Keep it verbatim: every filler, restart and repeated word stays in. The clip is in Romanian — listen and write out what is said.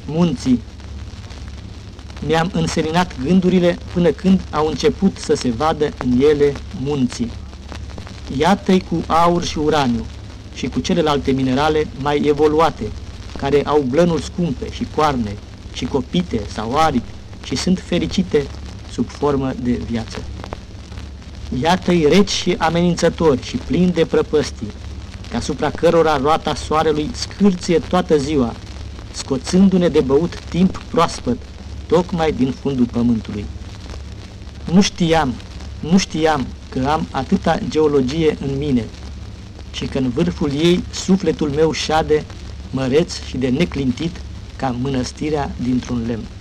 munții. Mi-am înseninat gândurile până când au început să se vadă în ele munții. Iată-i cu aur și uraniu și cu celelalte minerale mai evoluate, care au blănuri scumpe și coarne și copite sau aripi și sunt fericite sub formă de viață. Iată-i reci și amenințători și plini de prăpăstii, asupra cărora roata soarelui scârție toată ziua, scoțându-ne de băut timp proaspăt, tocmai din fundul pământului. Nu știam, nu știam că am atâta geologie în mine și că în vârful ei sufletul meu șade, măreț și de neclintit, ca mănăstirea dintr-un lemn.